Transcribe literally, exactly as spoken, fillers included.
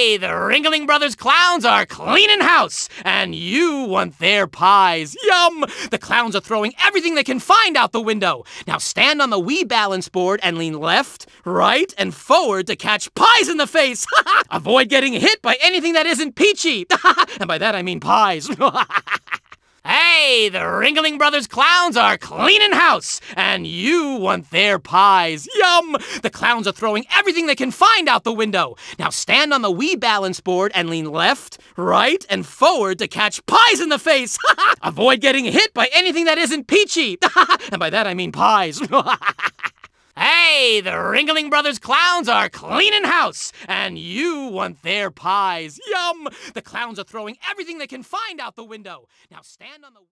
Hey, the Ringling Brothers clowns are cleaning house, and you want their pies. Yum! The clowns are throwing everything they can find out the window. Now stand on the Wii balance board and lean left, right, and forward to catch pies in the face. Avoid getting hit by anything that isn't peachy. And by that I mean pies. Hey, the Ringling Brothers clowns are cleaning house, and you want their pies. Yum! The clowns are throwing everything they can find out the window. Now stand on the Wii balance board and lean left, right, and forward to catch pies in the face. Avoid getting hit by anything that isn't peachy. And by that I mean pies. Hey, the Ringling Brothers clowns are cleaning house, and you want their pies. Yum! The clowns are throwing everything they can find out the window. Now stand on the...